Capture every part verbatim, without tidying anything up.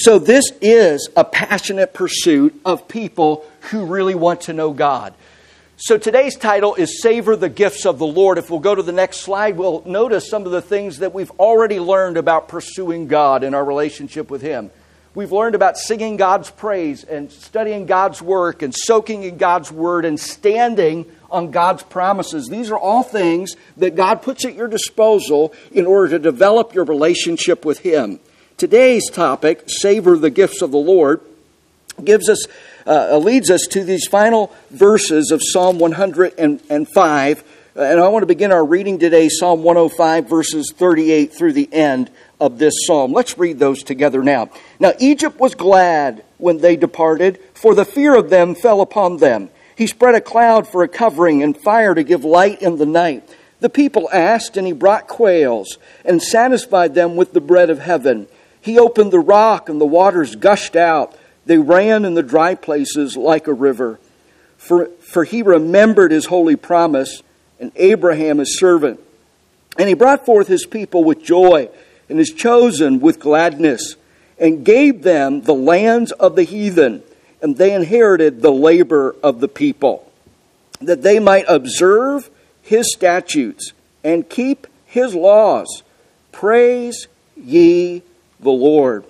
So this is a passionate pursuit of people who really want to know God. So today's title is Savor the Gifts of the Lord. If we'll go to the next slide, we'll notice some of the things that we've already learned about pursuing God and our relationship with Him. We've learned about singing God's praise and studying God's work and soaking in God's Word and standing on God's promises. These are all things that God puts at your disposal in order to develop your relationship with Him. Today's topic, Savor the Gifts of the Lord, gives us, uh, leads us to these final verses of Psalm one hundred five. And I want to begin our reading today, Psalm one oh five, verses thirty-eight through the end of this psalm. Let's read those together now. Now, Egypt was glad when they departed, for the fear of them fell upon them. He spread a cloud for a covering and fire to give light in the night. The people asked, and He brought quails and satisfied them with the bread of heaven. He opened the rock, and the waters gushed out. They ran in the dry places like a river. For, for He remembered His holy promise, and Abraham His servant. And He brought forth His people with joy, and His chosen with gladness, and gave them the lands of the heathen, and they inherited the labor of the people, that they might observe His statutes and keep His laws. Praise ye the Lord.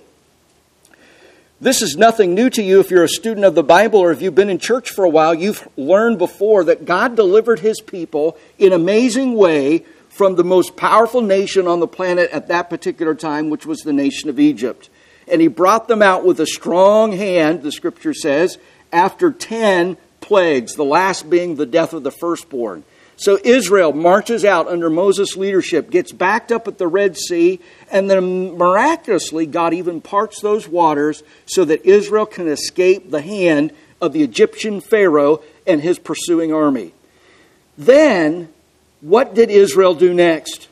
This is nothing new to you if you're a student of the Bible or if you've been in church for a while. You've learned before that God delivered His people in an amazing way from the most powerful nation on the planet at that particular time, which was the nation of Egypt. And He brought them out with a strong hand, the Scripture says, after ten plagues, the last being the death of the firstborn. So Israel marches out under Moses' leadership, gets backed up at the Red Sea, and then miraculously God even parts those waters so that Israel can escape the hand of the Egyptian Pharaoh and his pursuing army. Then, what did Israel do next?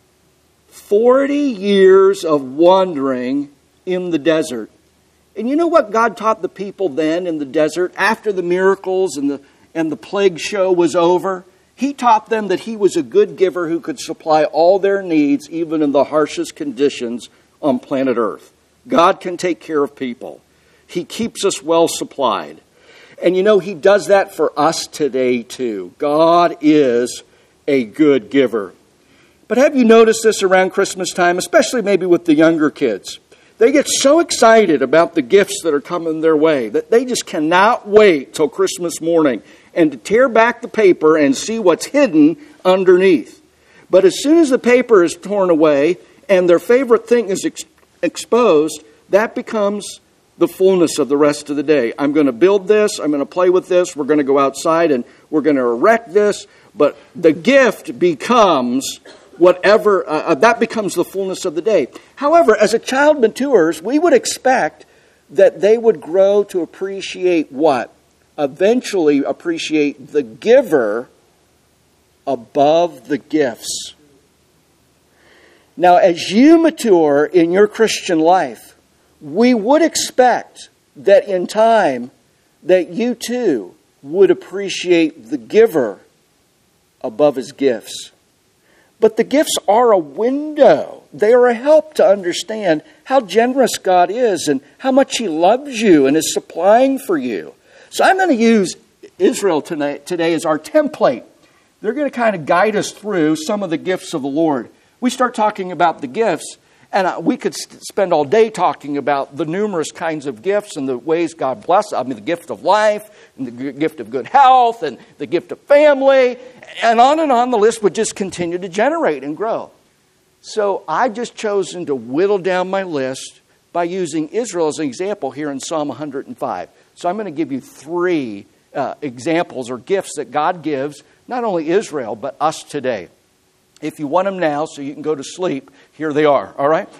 Forty years of wandering in the desert. And you know what God taught the people then in the desert, after the miracles and the, and the plague show was over? He taught them that He was a good giver who could supply all their needs, even in the harshest conditions on planet Earth. God can take care of people. He keeps us well supplied. And you know, He does that for us today too. God is a good giver. But have you noticed this around Christmas time, especially maybe with the younger kids? They get so excited about the gifts that are coming their way that they just cannot wait till Christmas morning and to tear back the paper and see what's hidden underneath. But as soon as the paper is torn away and their favorite thing is ex- exposed, that becomes the fullness of the rest of the day. I'm going to build this, I'm going to play with this, we're going to go outside and we're going to erect this, but the gift becomes whatever, uh, that becomes the fullness of the day. However, as a child matures, we would expect that they would grow to appreciate what? Eventually appreciate the giver above the gifts. Now, as you mature in your Christian life, we would expect that in time that you too would appreciate the giver above his gifts. But the gifts are a window. They are a help to understand how generous God is and how much He loves you and is supplying for you. So I'm going to use Israel tonight, today as our template. They're going to kind of guide us through some of the gifts of the Lord. We start talking about the gifts, and we could spend all day talking about the numerous kinds of gifts and the ways God blesses. I mean, the gift of life, and the gift of good health, and the gift of family, and on and on the list would just continue to generate and grow. So I've just chosen to whittle down my list by using Israel as an example here in Psalm one hundred five. So I'm going to give you three uh, examples or gifts that God gives, not only Israel, but us today. If you want them now so you can go to sleep, here they are, all right?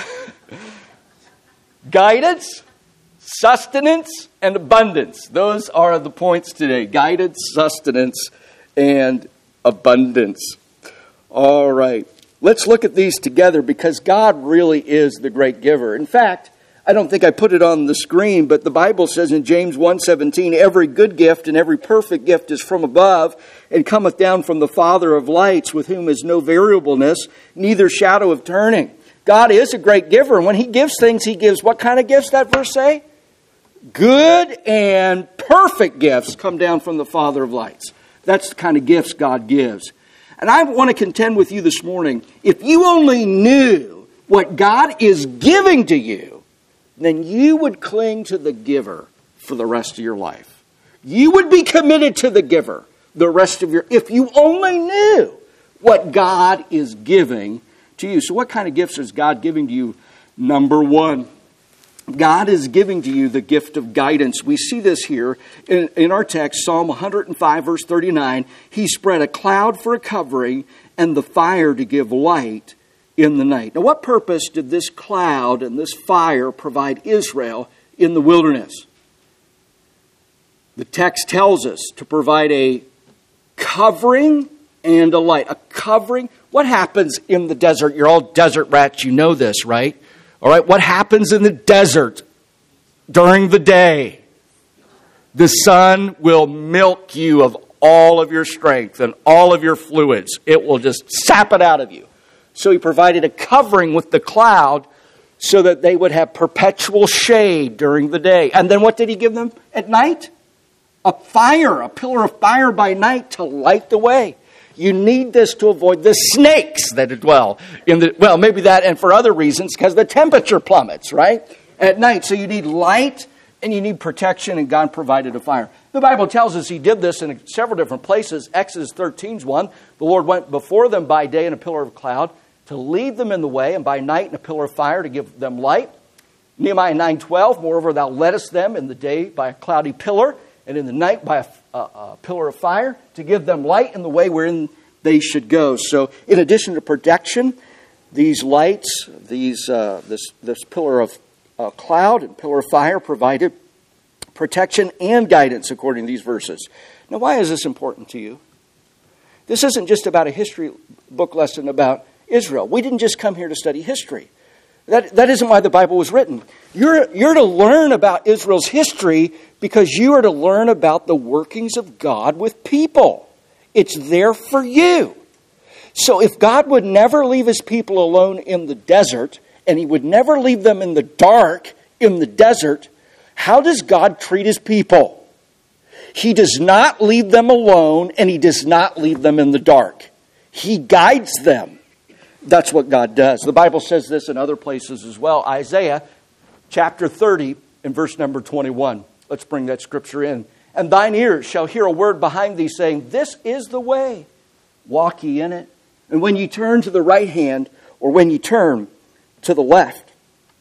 Guidance, sustenance, and abundance. Those are the points today. Guidance, sustenance, and abundance. All right. Let's look at these together because God really is the great giver. In fact, I don't think I put it on the screen, but the Bible says in James one seventeen, every good gift and every perfect gift is from above and cometh down from the Father of lights, with whom is no variableness, neither shadow of turning. God is a great giver. And when he gives things, he gives what kind of gifts, that verse say? Good and perfect gifts come down from the Father of lights. That's the kind of gifts God gives. And I want to contend with you this morning, if you only knew what God is giving to you, then you would cling to the giver for the rest of your life. You would be committed to the giver the rest of your... If you only knew what God is giving to you. So what kind of gifts is God giving to you? Number one, God is giving to you the gift of guidance. We see this here in, in our text, Psalm one hundred five, verse thirty-nine. He spread a cloud for a covering and the fire to give light in the night. Now, what purpose did this cloud and this fire provide Israel in the wilderness? The text tells us to provide a covering and a light. A covering. What happens in the desert? You're all desert rats. You know this, right? All right. What happens in the desert during the day? The sun will milk you of all of your strength and all of your fluids. It will just sap it out of you. So he provided a covering with the cloud so that they would have perpetual shade during the day. And then what did he give them at night? A fire, a pillar of fire by night to light the way. You need this to avoid the snakes that dwell in the, well, maybe that and for other reasons, because the temperature plummets, right? At night. So you need light and you need protection, and God provided a fire. The Bible tells us he did this in several different places. Exodus thirteen is one. The Lord went before them by day in a pillar of cloud to lead them in the way, and by night in a pillar of fire to give them light. Nehemiah nine twelve, moreover, thou leddest them in the day by a cloudy pillar, and in the night by a, a, a pillar of fire to give them light in the way wherein they should go. So in addition to protection, these lights, these uh, this, this pillar of uh, cloud and pillar of fire provided protection and guidance according to these verses. Now, why is this important to you? This isn't just about a history book lesson about Israel. We didn't just come here to study history. That, that isn't why the Bible was written. You're, you're to learn about Israel's history because you are to learn about the workings of God with people. It's there for you. So if God would never leave his people alone in the desert, and he would never leave them in the dark in the desert, how does God treat his people? He does not leave them alone, and he does not leave them in the dark. He guides them. That's what God does. The Bible says this in other places as well. Isaiah chapter thirty and verse number twenty-one. Let's bring that scripture in. And thine ears shall hear a word behind thee saying, this is the way. Walk ye in it. And when you turn to the right hand, or when you turn to the left.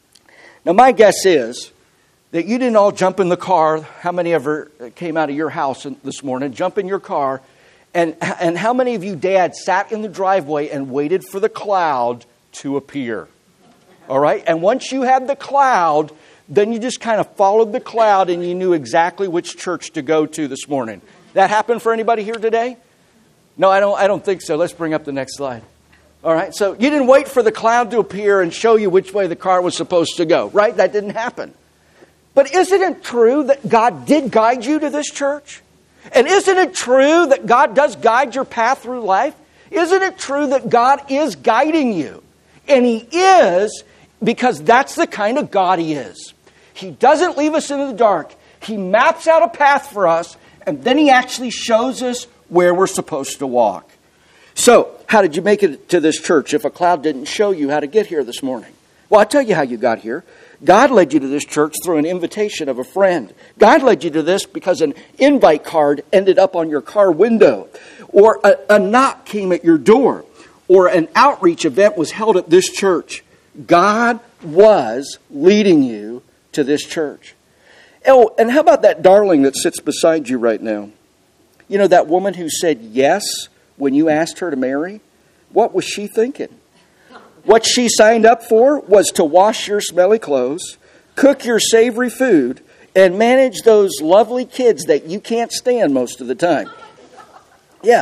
Now my guess is that you didn't all jump in the car. How many ever came out of your house this morning, jump in your car, and, and how many of you dads sat in the driveway and waited for the cloud to appear? All right? And once you had the cloud, then you just kind of followed the cloud and you knew exactly which church to go to this morning. That happened for anybody here today? No, I don't, I don't think so. Let's bring up the next slide. All right, so you didn't wait for the cloud to appear and show you which way the car was supposed to go, right? That didn't happen. But isn't it true that God did guide you to this church? And isn't it true that God does guide your path through life? Isn't it true that God is guiding you? And he is, because that's the kind of God he is. He doesn't leave us in the dark. He maps out a path for us, and then he actually shows us where we're supposed to walk. So, how did you make it to this church if a cloud didn't show you how to get here this morning? Well, I'll tell you how you got here. God led you to this church through an invitation of a friend. God led you to this because an invite card ended up on your car window. Or a, a knock came at your door. Or an outreach event was held at this church. God was leading you to this church. Oh, and how about that darling that sits beside you right now? You know, that woman who said yes when you asked her to marry? What was she thinking? What she signed up for was to wash your smelly clothes, cook your savory food, and manage those lovely kids that you can't stand most of the time. Yeah.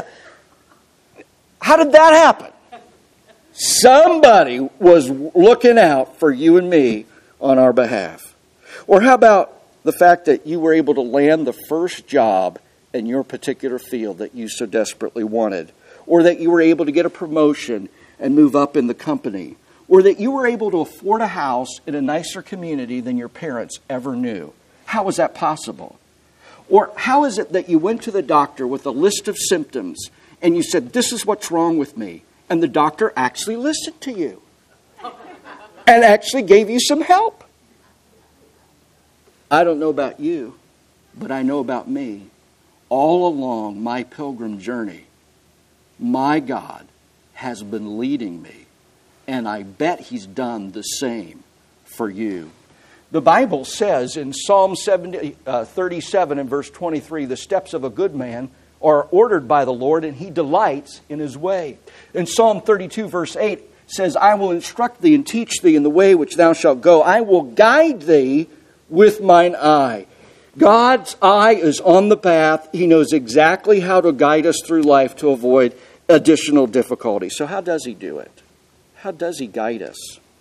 How did that happen? Somebody was looking out for you and me on our behalf. Or how about the fact that you were able to land the first job in your particular field that you so desperately wanted? Or that you were able to get a promotion and move up in the company? or that you were able to afford a house in a nicer community than your parents ever knew. How was that possible? Or how is it that you went to the doctor with a list of symptoms and you said, this is what's wrong with me, and the doctor actually listened to you and actually gave you some help? I don't know about you, but I know about me. All along my pilgrim journey, my God has been leading me, and I bet He's done the same for you. The Bible says in Psalm seventy, uh, thirty-seven and verse twenty-three, the steps of a good man are ordered by the Lord, and He delights in His way. In Psalm thirty-two verse eight says, I will instruct thee and teach thee in the way which thou shalt go. I will guide thee with mine eye. God's eye is on the path. He knows exactly how to guide us through life to avoid additional difficulty. So how does He do it? How does He guide us?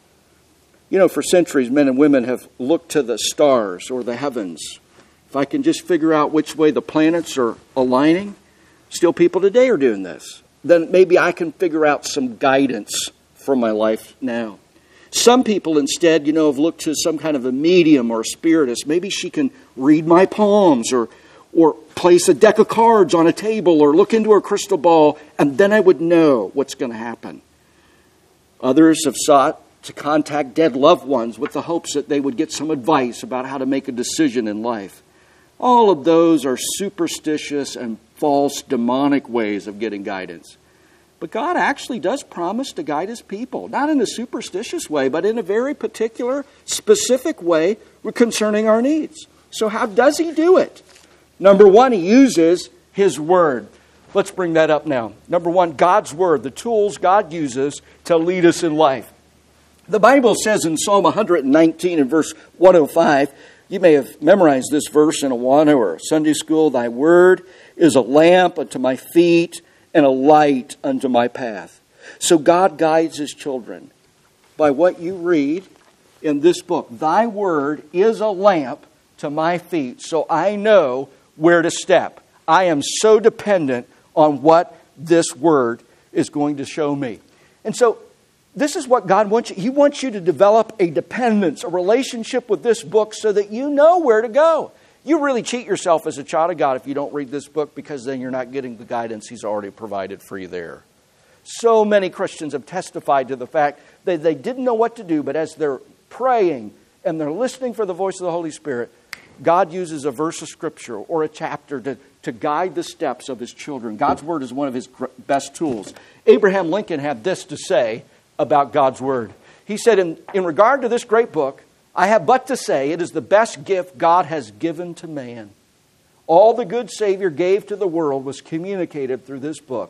You know, for centuries, men and women have looked to the stars or the heavens. If I can just figure out which way the planets are aligning, still people today are doing this. Then maybe I can figure out some guidance for my life now. Some people instead, you know, have looked to some kind of a medium or a spiritist. Maybe she can read my palms or or place a deck of cards on a table or look into her crystal ball, and then I would know what's going to happen. Others have sought to contact dead loved ones with the hopes that they would get some advice about how to make a decision in life. All of those are superstitious and false demonic ways of getting guidance. But God actually does promise to guide His people, not in a superstitious way, but in a very particular, specific way concerning our needs. So how does He do it? Number one, He uses His Word. Let's bring that up now. Number one, God's Word, the tools God uses to lead us in life. The Bible says in Psalm one nineteen and verse one oh five, you may have memorized this verse in Awana or Sunday school, Thy Word is a lamp unto my feet and a light unto my path. So God guides His children by what you read in this book. Thy Word is a lamp to my feet, so I know where to step. I am so dependent on what this Word is going to show me. And so this is what God wants you. He wants you to develop a dependence, a relationship with this book so that you know where to go. You really cheat yourself as a child of God if you don't read this book, because then you're not getting the guidance He's already provided for you there. So many Christians have testified to the fact that they didn't know what to do, but as they're praying and they're listening for the voice of the Holy Spirit, God uses a verse of Scripture or a chapter to, to guide the steps of His children. God's Word is one of His best tools. Abraham Lincoln had this to say about God's Word. He said, in, in regard to this great book, I have but to say it is the best gift God has given to man. All the good Savior gave to the world was communicated through this book.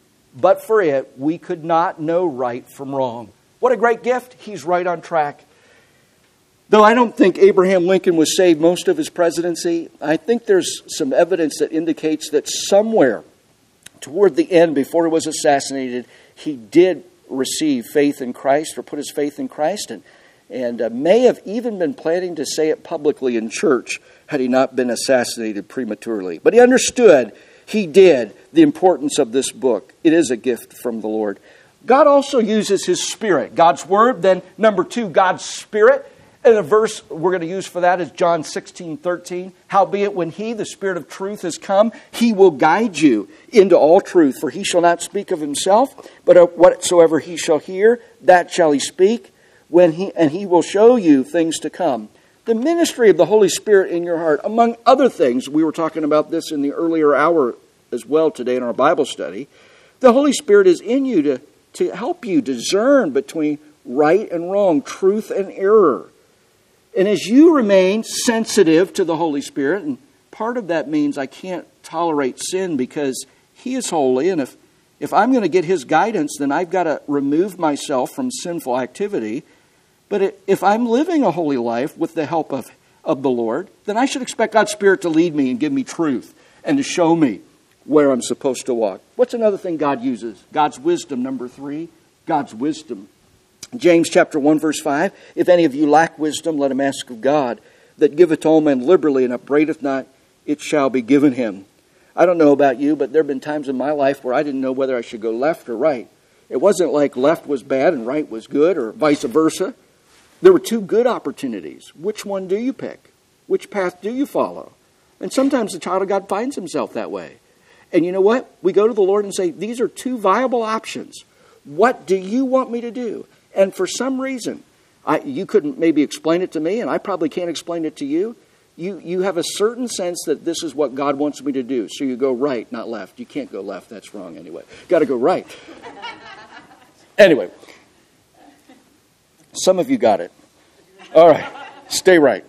But for it, we could not know right from wrong. What a great gift. He's right on track. Though I don't think Abraham Lincoln was saved most of his presidency, I think there's some evidence that indicates that somewhere toward the end, before he was assassinated, he did receive faith in Christ or put his faith in Christ, and and uh, may have even been planning to say it publicly in church had he not been assassinated prematurely. But he understood, he did, the importance of this book. It is a gift from the Lord. God also uses His Spirit. God's Word, then number two, God's Spirit. And the verse we're going to use for that is John sixteen thirteen. Howbeit when He, the Spirit of truth, is come, He will guide you into all truth. For He shall not speak of Himself, but of whatsoever He shall hear, that shall He speak. When he and He will show you things to come. The ministry of the Holy Spirit in your heart, among other things, we were talking about this in the earlier hour as well today in our Bible study. The Holy Spirit is in you to, to help you discern between right and wrong, truth and error. And as you remain sensitive to the Holy Spirit, and part of that means I can't tolerate sin because He is holy, and if, if I'm going to get His guidance, then I've got to remove myself from sinful activity. But if I'm living a holy life with the help of, of the Lord, then I should expect God's Spirit to lead me and give me truth and to show me where I'm supposed to walk. What's another thing God uses? God's wisdom, number three. God's wisdom. James chapter one, verse five. If any of you lack wisdom, let him ask of God, that giveth all men liberally and upbraideth not, it shall be given him. I don't know about you, but there have been times in my life where I didn't know whether I should go left or right. It wasn't like left was bad and right was good or vice versa. There were two good opportunities. Which one do you pick? Which path do you follow? And sometimes the child of God finds himself that way. And you know what? We go to the Lord and say, these are two viable options. What do you want me to do? And for some reason, I, you couldn't maybe explain it to me, and I probably can't explain it to you. You, you have a certain sense that this is what God wants me to do. So you go right, not left. You can't go left. That's wrong anyway. Got to go right. Anyway, some of you got it. All right, stay right.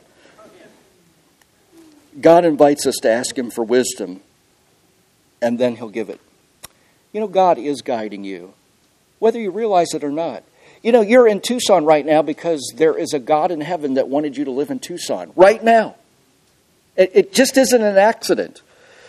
God invites us to ask him for wisdom, and then he'll give it. You know, God is guiding you, whether you realize it or not. You know, you're in Tucson right now because there is a God in heaven that wanted you to live in Tucson right now. It, it just isn't an accident.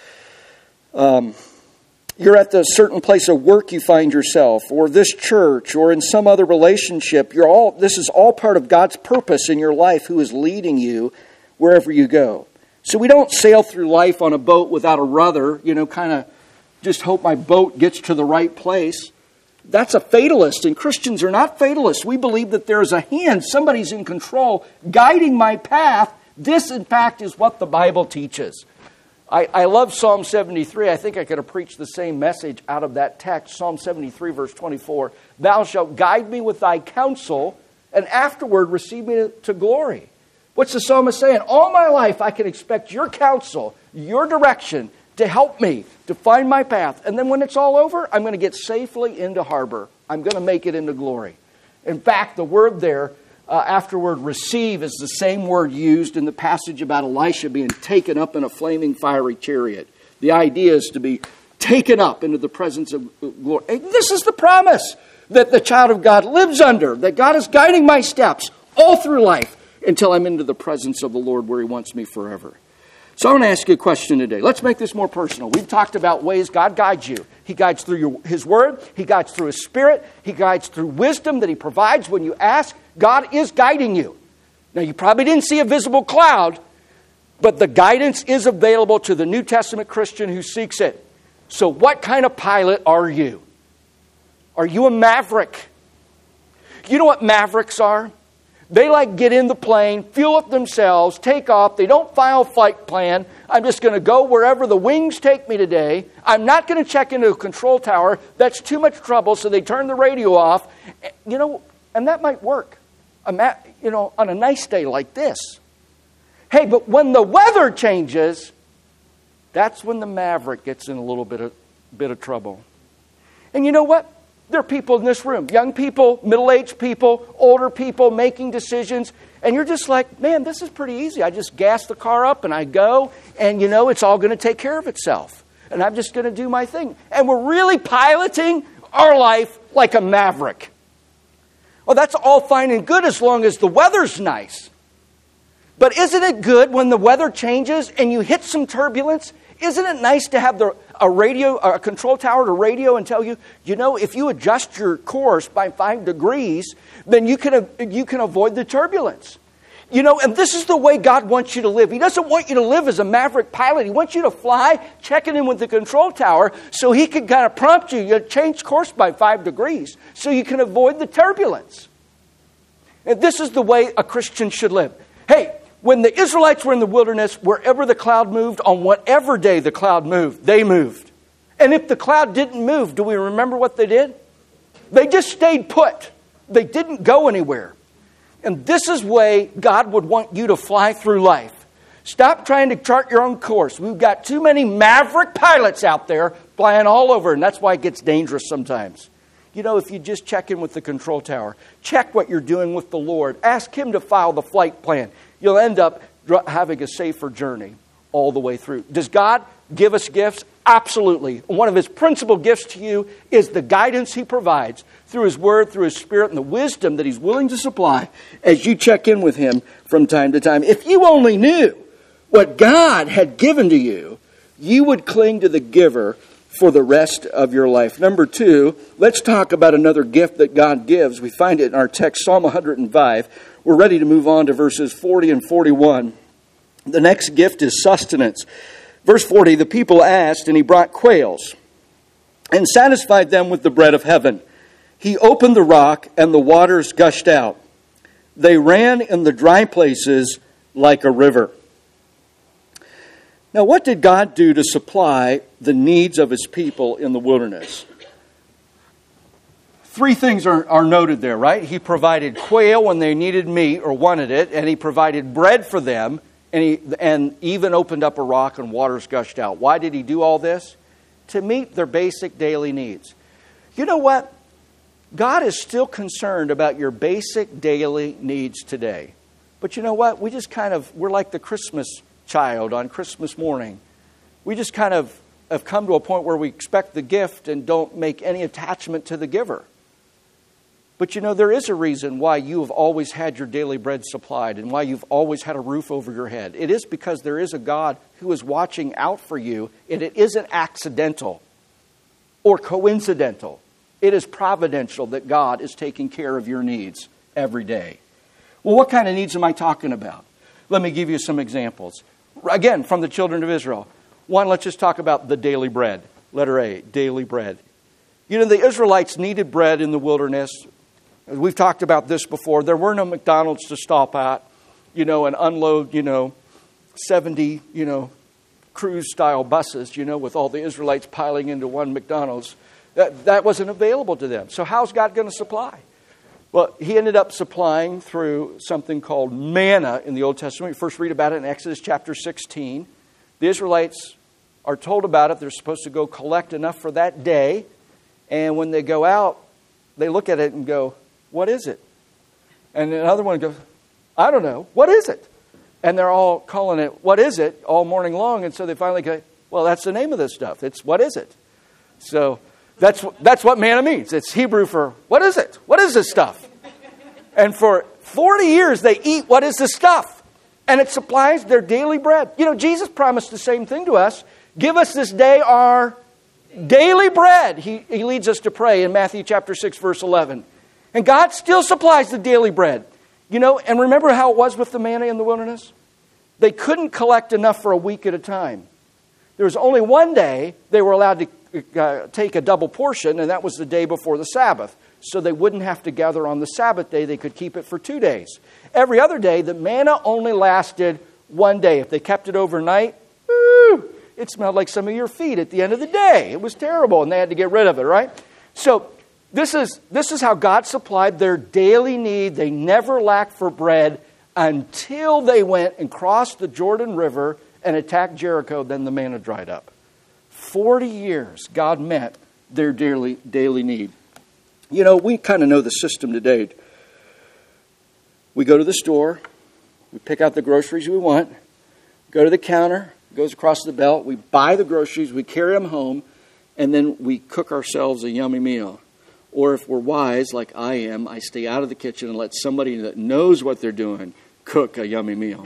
Um, you're at the certain place of work you find yourself, or this church, or in some other relationship. You're all. This is all part of God's purpose in your life, who is leading you wherever you go. So we don't sail through life on a boat without a rudder, you know, kind of just hope my boat gets to the right place. That's a fatalist, and Christians are not fatalists. We believe that there is a hand, somebody's in control, guiding my path. This, in fact, is what the Bible teaches. I, I love Psalm seventy-three. I think I could have preached the same message out of that text. Psalm seventy-three, verse twenty-four. Thou shalt guide me with thy counsel, and afterward receive me to glory. What's the psalmist saying? All my life I can expect your counsel, your direction, to help me to find my path. And then when it's all over, I'm going to get safely into harbor. I'm going to make it into glory. In fact, the word there, uh, afterward, receive, is the same word used in the passage about Elisha being taken up in a flaming fiery chariot. The idea is to be taken up into the presence of glory. And this is the promise that the child of God lives under, that God is guiding my steps all through life until I'm into the presence of the Lord where he wants me forever. So I want to ask you a question today. Let's make this more personal. We've talked about ways God guides you. He guides through your, his word. He guides through his spirit. He guides through wisdom that he provides when you ask. God is guiding you. Now, you probably didn't see a visible cloud, but the guidance is available to the New Testament Christian who seeks it. So what kind of pilot are you? Are you a maverick? You know what mavericks are? They like get in the plane, fuel it themselves, take off. They don't file a flight plan. I'm just going to go wherever the wings take me today. I'm not going to check into a control tower. That's too much trouble, so they turn the radio off. You know, and that might work, you know, on a nice day like this. Hey, but when the weather changes, that's when the maverick gets in a little bit of, bit of trouble. And you know what? There are people in this room, young people, middle-aged people, older people making decisions. And you're just like, man, this is pretty easy. I just gas the car up and I go. And, you know, it's all going to take care of itself. And I'm just going to do my thing. And we're really piloting our life like a maverick. Well, that's all fine and good as long as the weather's nice. But isn't it good when the weather changes and you hit some turbulence? Isn't it nice to have the, a radio, a control tower to radio and tell you, you know, if you adjust your course by five degrees, then you can you can avoid the turbulence. You know, and this is the way God wants you to live. He doesn't want you to live as a maverick pilot. He wants you to fly, checking in with the control tower, so he can kind of prompt you. You change course by five degrees, so you can avoid the turbulence. And this is the way a Christian should live. Hey, when the Israelites were in the wilderness, wherever the cloud moved, on whatever day the cloud moved, they moved. And if the cloud didn't move, do we remember what they did? They just stayed put. They didn't go anywhere. And this is the way God would want you to fly through life. Stop trying to chart your own course. We've got too many maverick pilots out there flying all over, and that's why it gets dangerous sometimes. You know, if you just check in with the control tower, check what you're doing with the Lord, ask him to file the flight plan, you'll end up having a safer journey all the way through. Does God give us gifts? Absolutely. One of his principal gifts to you is the guidance he provides through his word, through his spirit, and the wisdom that he's willing to supply as you check in with him from time to time. If you only knew what God had given to you, you would cling to the giver for the rest of your life. Number two, let's talk about another gift that God gives. We find it in our text, Psalm one hundred five. We're ready to move on to verses forty and forty-one. The next gift is sustenance. Verse forty, the people asked, and he brought quails and satisfied them with the bread of heaven. He opened the rock, and the waters gushed out. They ran in the dry places like a river. Now, what did God do to supply the needs of his people in the wilderness? Three things are, are noted there, right? He provided quail when they needed meat or wanted it, and he provided bread for them, and he and even opened up a rock and waters gushed out. Why did he do all this? To meet their basic daily needs. You know what? God is still concerned about your basic daily needs today. But you know what? We just kind of, we're like the Christmas child on Christmas morning. We just kind of have come to a point where we expect the gift and don't make any attachment to the giver. But you know, there is a reason why you have always had your daily bread supplied and why you've always had a roof over your head. It is because there is a God who is watching out for you, and it isn't accidental or coincidental. It is providential that God is taking care of your needs every day. Well, what kind of needs am I talking about? Let me give you some examples. Again, from the children of Israel. One, let's just talk about the daily bread. Letter A, daily bread. You know, the Israelites needed bread in the wilderness. We've talked about this before. There were no McDonald's to stop at, you know, and unload, you know, seventy, you know, cruise-style buses, you know, with all the Israelites piling into one McDonald's. That, that wasn't available to them. So how's God going to supply? Well, he ended up supplying through something called manna in the Old Testament. We first read about it in Exodus chapter sixteen. The Israelites are told about it. They're supposed to go collect enough for that day. And when they go out, they look at it and go, what is it? And another one goes, I don't know. What is it? And they're all calling it, what is it? All morning long. And so they finally go, well, that's the name of this stuff. It's, what is it? So that's, that's what manna means. It's Hebrew for, what is it? What is this stuff? And for forty years, they eat what is this stuff. And it supplies their daily bread. You know, Jesus promised the same thing to us. Give us this day our daily bread. He, he leads us to pray in Matthew chapter six, verse eleven. And God still supplies the daily bread. You know, and remember how it was with the manna in the wilderness? They couldn't collect enough for a week at a time. There was only one day they were allowed to uh, take a double portion, and that was the day before the Sabbath. So they wouldn't have to gather on the Sabbath day. They could keep it for two days. Every other day, the manna only lasted one day. If they kept it overnight, woo, it smelled like some of your feet at the end of the day. It was terrible, and they had to get rid of it, right? So this is, this is how God supplied their daily need. They never lacked for bread until they went and crossed the Jordan River and attacked Jericho. Then the manna dried up. Forty years, God met their daily, daily need. You know, we kind of know the system today. We go to the store, we pick out the groceries we want, go to the counter, goes across the belt, we buy the groceries, we carry them home, and then we cook ourselves a yummy meal. Or if we're wise, like I am, I stay out of the kitchen and let somebody that knows what they're doing cook a yummy meal.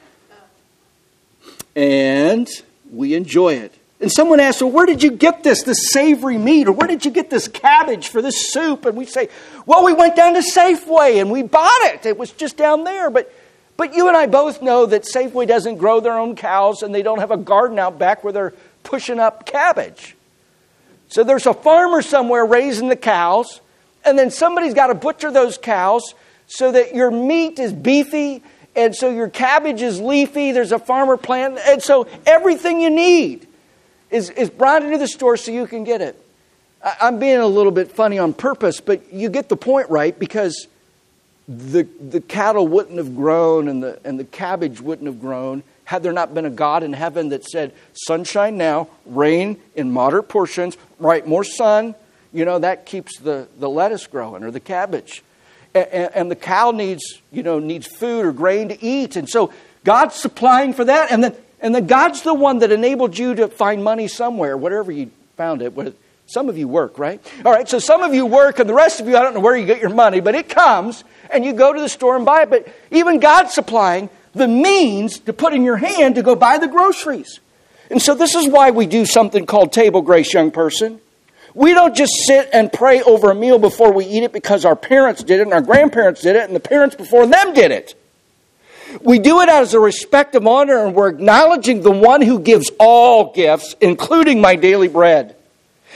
And we enjoy it. And someone asks, well, where did you get this, this savory meat? Or where did you get this cabbage for this soup? And we say, well, we went down to Safeway and we bought it. It was just down there. But but you and I both know that Safeway doesn't grow their own cows and they don't have a garden out back where they're pushing up cabbage. So there's a farmer somewhere raising the cows, and then somebody's got to butcher those cows so that your meat is beefy, and so your cabbage is leafy. There's a farmer plant, and so everything you need is, is brought into the store so you can get it. I, I'm being a little bit funny on purpose, but you get the point, right? Because the the cattle wouldn't have grown and the and the cabbage wouldn't have grown had there not been a God in heaven that said, sunshine now, rain in moderate portions, right, more sun, you know, that keeps the, the lettuce growing or the cabbage. And, and, and the cow needs, you know, needs food or grain to eat. And so God's supplying for that. And then, and then God's the one that enabled you to find money somewhere, whatever you found it. Some of you work, right? All right, so some of you work and the rest of you, I don't know where you get your money, but it comes and you go to the store and buy it. But even God's supplying the means to put in your hand to go buy the groceries. And so this is why we do something called table grace, young person. We don't just sit and pray over a meal before we eat it because our parents did it and our grandparents did it and the parents before them did it. We do it as a respect of honor, and we're acknowledging the one who gives all gifts, including my daily bread.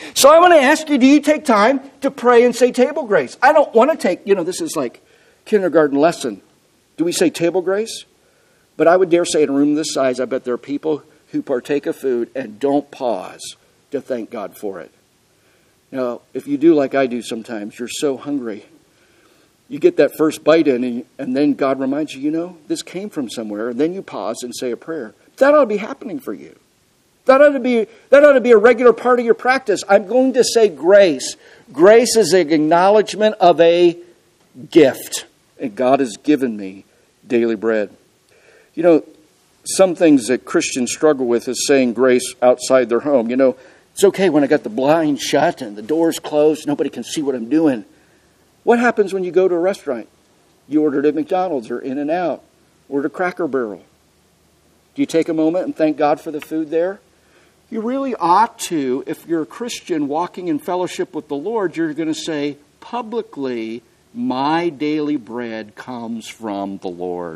So I want to ask you, do you take time to pray and say table grace? I don't want to take, you know, this is like kindergarten lesson. Do we say table grace? But I would dare say in a room this size, I bet there are people who partake of food and don't pause to thank God for it. Now, if you do like I do sometimes, you're so hungry. You get that first bite in and, and then God reminds you, you know, this came from somewhere. And then you pause and say a prayer. That ought to be happening for you. That ought to be, that ought to be a regular part of your practice. I'm going to say grace. Grace is an acknowledgement of a gift. And God has given me daily bread. You know, some things that Christians struggle with is saying grace outside their home. You know, it's okay when I got the blinds shut and the doors closed. Nobody can see what I'm doing. What happens when you go to a restaurant? You ordered at McDonald's or In-N-Out or at Cracker Barrel. Do you take a moment and thank God for the food there? You really ought to, if you're a Christian walking in fellowship with the Lord, you're going to say publicly, my daily bread comes from the Lord.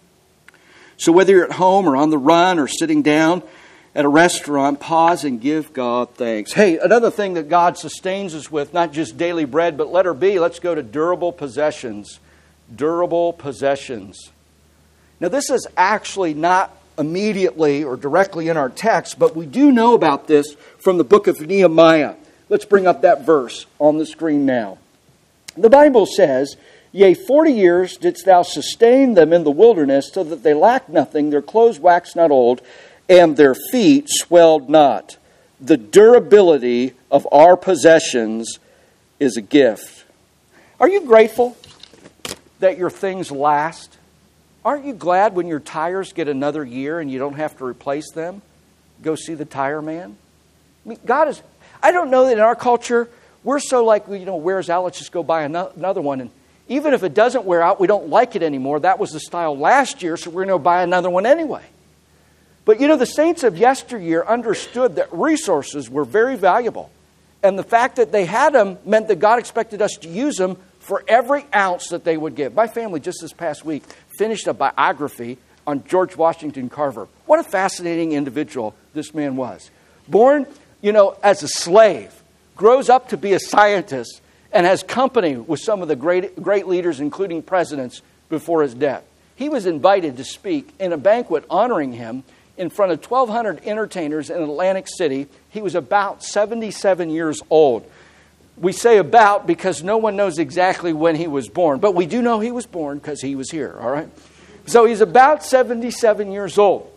So whether you're at home or on the run or sitting down at a restaurant, pause and give God thanks. Hey, another thing that God sustains us with, not just daily bread, but letter B, let's go to durable possessions. Durable possessions. Now this is actually not immediately or directly in our text, but we do know about this from the book of Nehemiah. Let's bring up that verse on the screen now. The Bible says, yea, forty years didst thou sustain them in the wilderness, so that they lacked nothing, their clothes waxed not old, and their feet swelled not. The durability of our possessions is a gift. Are you grateful that your things last? Aren't you glad when your tires get another year and you don't have to replace them? Go see the tire man. I mean, God is, I don't know that in our culture, we're so like, you know, wears out, let's just go buy another one. And even if it doesn't wear out, we don't like it anymore. That was the style last year, so we're going to buy another one anyway. But you know, the saints of yesteryear understood that resources were very valuable. And the fact that they had them meant that God expected us to use them for every ounce that they would give. My family just this past week finished a biography on George Washington Carver. What a fascinating individual this man was. Born, you know, as a slave, grows up to be a scientist, and has company with some of the great, great leaders, including presidents, before his death. He was invited to speak in a banquet honoring him in front of twelve hundred entertainers in Atlantic City. He was about seventy-seven years old. We say about because no one knows exactly when he was born, but we do know he was born because he was here, all right? So he's about seventy-seven years old.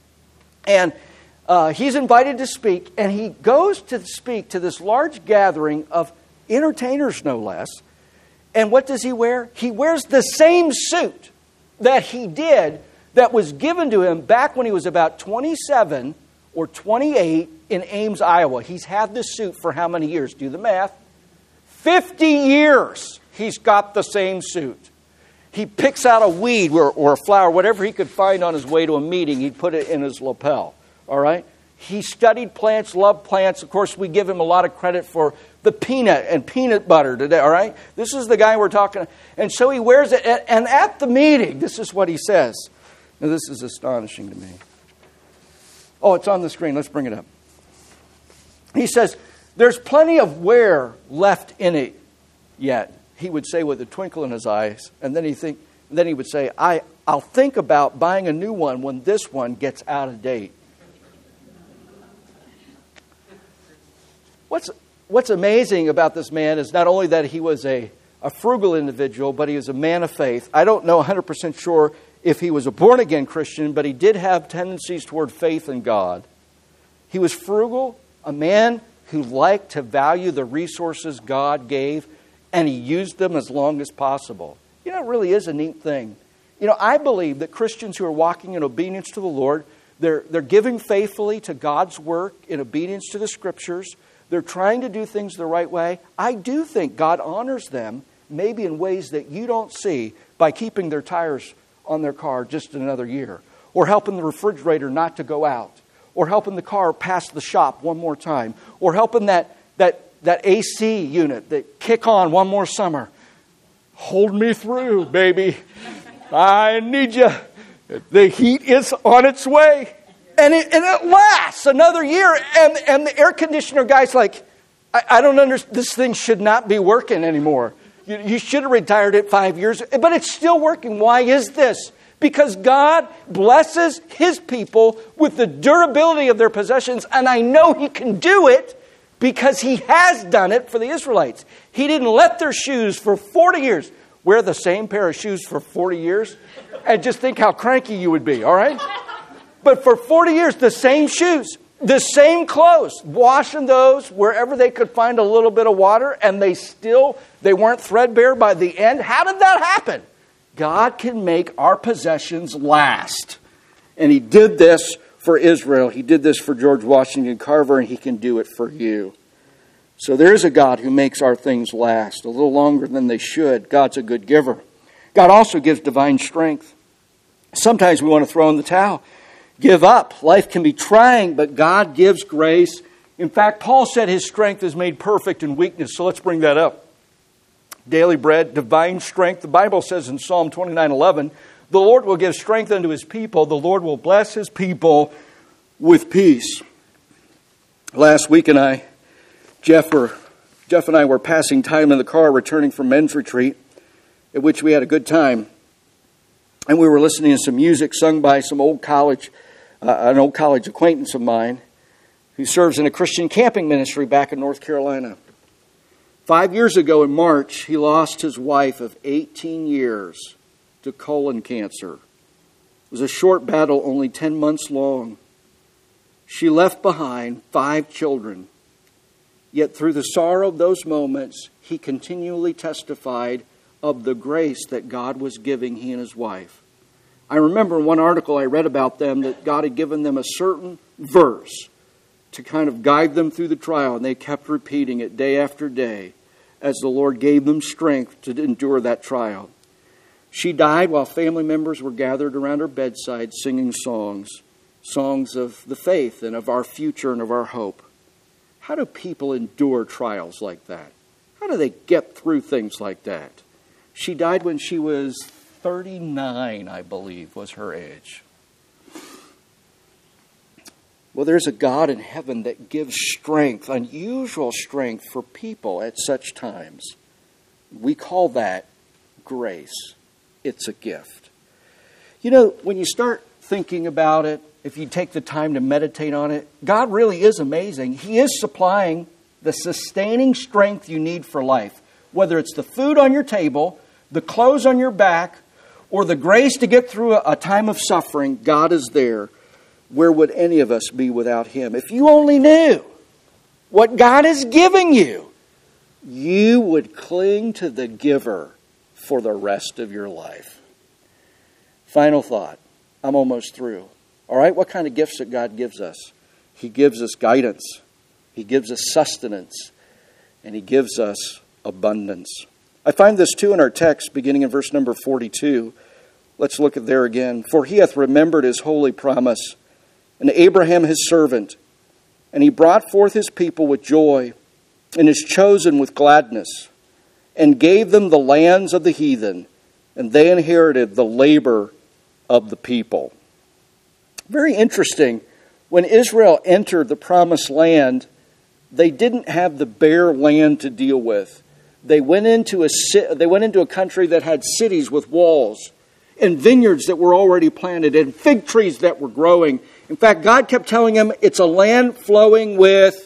And uh, he's invited to speak, and he goes to speak to this large gathering of entertainers, no less. And what does he wear? He wears the same suit that he did that was given to him back when he was about twenty-seven or twenty-eight in Ames, Iowa. He's had this suit for how many years? Do the math. fifty years he's got the same suit. He picks out a weed or, or a flower, whatever he could find on his way to a meeting, he'd put it in his lapel. All right? He studied plants, loved plants. Of course, we give him a lot of credit for the peanut and peanut butter today, all right? This is the guy we're talking. And so he wears it. And at the meeting, this is what he says. Now, this is astonishing to me. Oh, it's on the screen. Let's bring it up. He says, there's plenty of wear left in it yet, he would say with a twinkle in his eyes. And then he think, then he would say, I, I'll think about buying a new one when this one gets out of date. What's What's amazing about this man is not only that he was a, a frugal individual, but he was a man of faith. I don't know one hundred percent sure if he was a born-again Christian, but he did have tendencies toward faith in God. He was frugal, a man who liked to value the resources God gave, and he used them as long as possible. You know, it really is a neat thing. You know, I believe that Christians who are walking in obedience to the Lord, they're, they're giving faithfully to God's work in obedience to the Scriptures. They're trying to do things the right way. I do think God honors them, maybe in ways that you don't see, by keeping their tires on their car just another year, or helping the refrigerator not to go out, or helping the car pass the shop one more time, or helping that that that A C unit that kick on one more summer. Hold me through, baby. I need you. The heat is on its way. And it, and it lasts another year. And, and the air conditioner guy's like, I, I don't understand. This thing should not be working anymore. You, you should have retired it five years, but it's still working. Why is this? Because God blesses His people with the durability of their possessions, and I know He can do it because He has done it for the Israelites. He didn't let their shoes for forty years. Wear the same pair of shoes for forty years, and just think how cranky you would be, all right? But for forty years, the same shoes, the same clothes, washing those wherever they could find a little bit of water, and they still, they weren't threadbare by the end. How did that happen? God can make our possessions last. And He did this for Israel. He did this for George Washington Carver, and He can do it for you. So there is a God who makes our things last a little longer than they should. God's a good giver. God also gives divine strength. Sometimes we want to throw in the towel. Give up. Life can be trying, but God gives grace. In fact, Paul said His strength is made perfect in weakness. So let's bring that up. Daily bread, divine strength. The Bible says in Psalm twenty-nine eleven, the Lord will give strength unto His people. The Lord will bless His people with peace. Last week and I, Jeff, were, Jeff and I were passing time in the car returning from men's retreat, at which we had a good time. And we were listening to some music sung by some old college Uh, an old college acquaintance of mine who serves in a Christian camping ministry back in North Carolina. Five years ago in March, he lost his wife of eighteen years to colon cancer. It was a short battle, only ten months long. She left behind five children. Yet through the sorrow of those moments, he continually testified of the grace that God was giving he and his wife. I remember in one article I read about them that God had given them a certain verse to kind of guide them through the trial, and they kept repeating it day after day as the Lord gave them strength to endure that trial. She died while family members were gathered around her bedside singing songs, songs of the faith and of our future and of our hope. How do people endure trials like that? How do they get through things like that? She died when she was thirty-nine, I believe, was her age. Well, there's a God in heaven that gives strength, unusual strength for people at such times. We call that grace. It's a gift. You know, when you start thinking about it, if you take the time to meditate on it, God really is amazing. He is supplying the sustaining strength you need for life. Whether it's the food on your table, the clothes on your back, or the grace to get through a, a time of suffering, God is there. Where would any of us be without Him? If you only knew what God is giving you, you would cling to the giver for the rest of your life. Final thought. I'm almost through. All right, what kind of gifts that God gives us? He gives us guidance. He gives us sustenance. And He gives us abundance. I find this too in our text, beginning in verse number forty-two. Let's look at there again. For He hath remembered His holy promise, and Abraham His servant, and He brought forth His people with joy, and His chosen with gladness, and gave them the lands of the heathen, and they inherited the labor of the people. Very interesting. When Israel entered the promised land, they didn't have the bare land to deal with. They went into a they went into a country that had cities with walls and vineyards that were already planted and fig trees that were growing. In fact, God kept telling them it's a land flowing with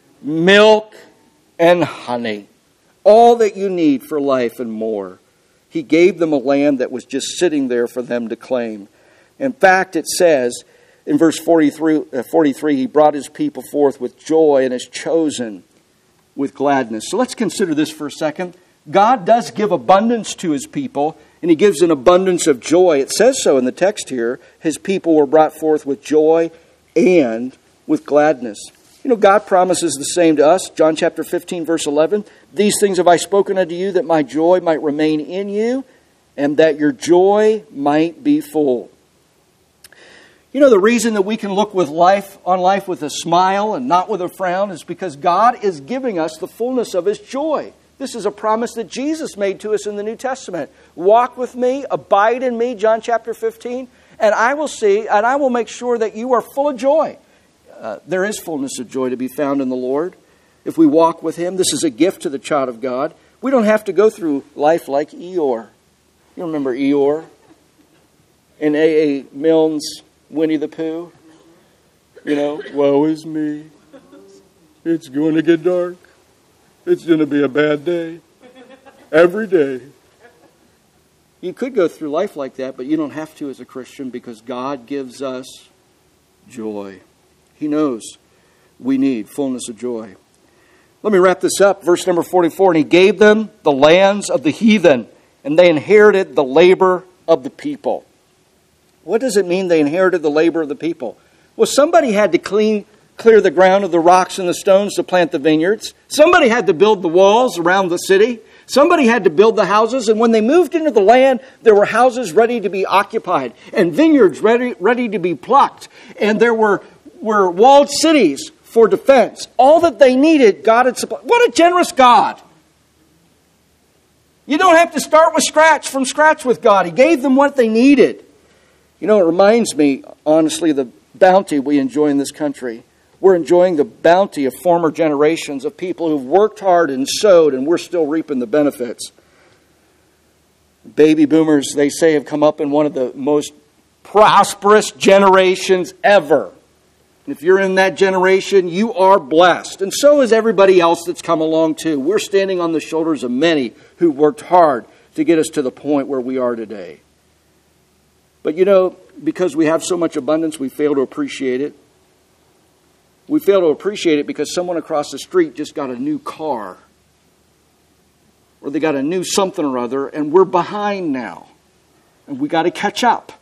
milk and honey. All that you need for life and more. He gave them a land that was just sitting there for them to claim. In fact, it says in verse forty-three, uh, forty-three, He brought His people forth with joy and His chosen with gladness. So let's consider this for a second. God does give abundance to His people, and He gives an abundance of joy. It says so in the text here. His people were brought forth with joy and with gladness. You know, God promises the same to us. John chapter fifteen, verse eleven. These things have I spoken unto you, that my joy might remain in you, and that your joy might be full. You know, the reason that we can look with life on life with a smile and not with a frown is because God is giving us the fullness of His joy. This is a promise that Jesus made to us in the New Testament. Walk with me, abide in me, John chapter fifteen, and I will see, and I will make sure that you are full of joy. Uh, there is fullness of joy to be found in the Lord. if we walk with him. This is a gift to the child of God. We don't have to go through life like Eeyore. You remember Eeyore? In A A Milne's Winnie the Pooh? You know, woe is me. It's going to get dark. It's going to be a bad day. Every day. You could go through life like that, but you don't have to as a Christian because God gives us joy. He knows we need fullness of joy. Let me wrap this up. Verse number forty-four. And he gave them the lands of the heathen, and they inherited the labor of the people. What does it mean they inherited the labor of the people? Well, somebody had to clean, clear the ground of the rocks and the stones to plant the vineyards. Somebody had to build the walls around the city. Somebody had to build the houses. And when they moved into the land, there were houses ready to be occupied and vineyards ready, ready to be plucked. And there were, were walled cities for defense. All that they needed, God had supplied. What a generous God. You don't have to start with scratch, from scratch with God. He gave them what they needed. You know, it reminds me, honestly, of the bounty we enjoy in this country. We're enjoying the bounty of former generations of people who've worked hard and sowed, and we're still reaping the benefits. Baby boomers, they say, have come up in one of the most prosperous generations ever. And if you're in that generation, you are blessed. And so is everybody else that's come along too. We're standing on the shoulders of many who worked hard to get us to the point where we are today. But you know, because we have so much abundance, we fail to appreciate it. We fail to appreciate it because someone across the street just got a new car. Or they got a new something or other, and we're behind now. And we got to catch up.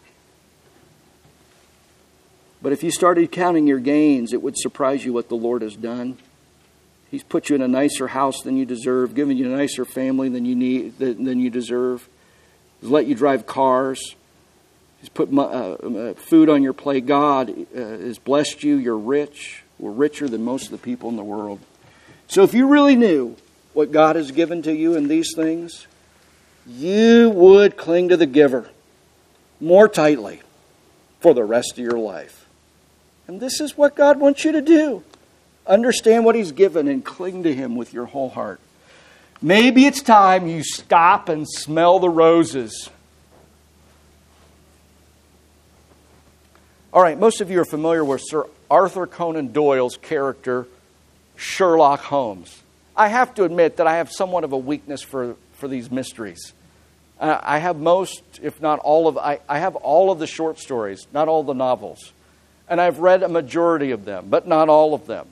But if you started counting your gains, it would surprise you what the Lord has done. He's put you in a nicer house than you deserve, given you a nicer family than you need, than you deserve. He's let you drive cars. He's put uh, uh, food on your plate. God uh, has blessed you. You're rich. We're richer than most of the people in the world. So if you really knew what God has given to you in these things, you would cling to the giver more tightly for the rest of your life. And this is what God wants you to do. Understand what He's given and cling to Him with your whole heart. Maybe it's time you stop and smell the roses. All right, most of you are familiar with Sir Arthur Conan Doyle's character, Sherlock Holmes. I have to admit that I have somewhat of a weakness for, for these mysteries. Uh, I have most, if not all of, I, I have all of the short stories, not all the novels. And I've read a majority of them, but not all of them.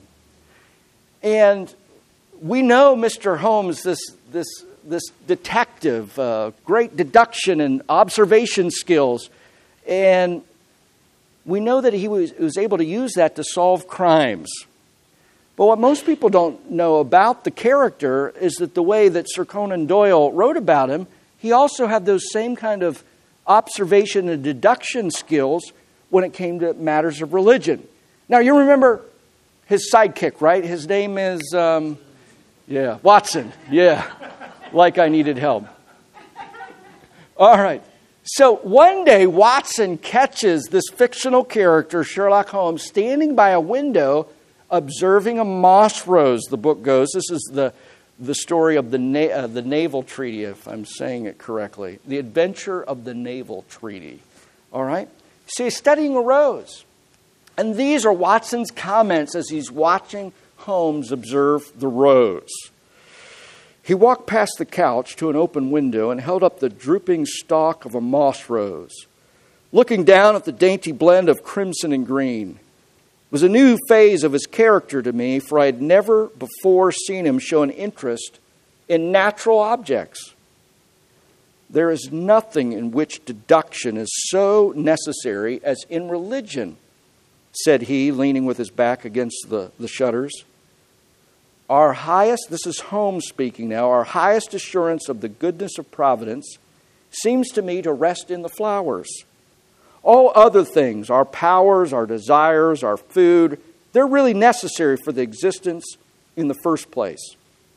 And we know Mister Holmes, this, this, this detective, uh, great deduction and observation skills. And we know that he was, was able to use that to solve crimes. But what most people don't know about the character is that the way that Sir Conan Doyle wrote about him, he also had those same kind of observation and deduction skills when it came to matters of religion. Now, you remember his sidekick, right? His name is, um, yeah, Watson. Yeah, like I needed help. All right. So one day, Watson catches this fictional character, Sherlock Holmes, standing by a window observing a moss rose, the book goes. This is the, the story of the, na- uh, the Naval Treaty, if I'm saying it correctly. The Adventure of the Naval Treaty. All right? So he's studying a rose. And these are Watson's comments as he's watching Holmes observe the rose. He walked past the couch to an open window and held up the drooping stalk of a moss rose. Looking down at the dainty blend of crimson and green, it was a new phase of his character to me, for I had never before seen him show an interest in natural objects. There is nothing in which deduction is so necessary as in religion, said he, leaning with his back against the, the shutters. Our highest, this is Holmes speaking now, our highest assurance of the goodness of providence seems to me to rest in the flowers. All other things, our powers, our desires, our food, they're really necessary for the existence in the first place.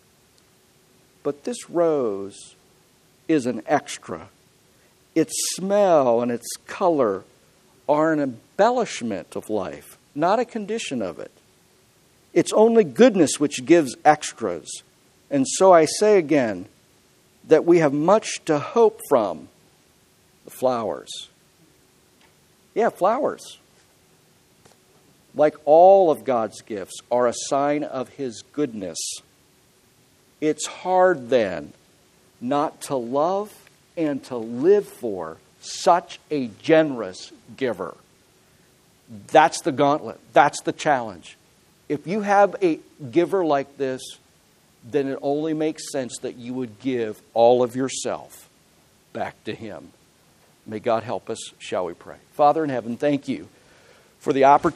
But this rose is an extra. Its smell and its color are an embellishment of life, not a condition of it. It's only goodness which gives extras. And so I say again that we have much to hope from the flowers. Yeah, flowers, like all of God's gifts, are a sign of His goodness. It's hard then not to love and to live for such a generous giver. That's the gauntlet. That's the challenge. If you have a giver like this, then it only makes sense that you would give all of yourself back to Him. May God help us, shall we pray. Father in heaven, thank you for the opportunity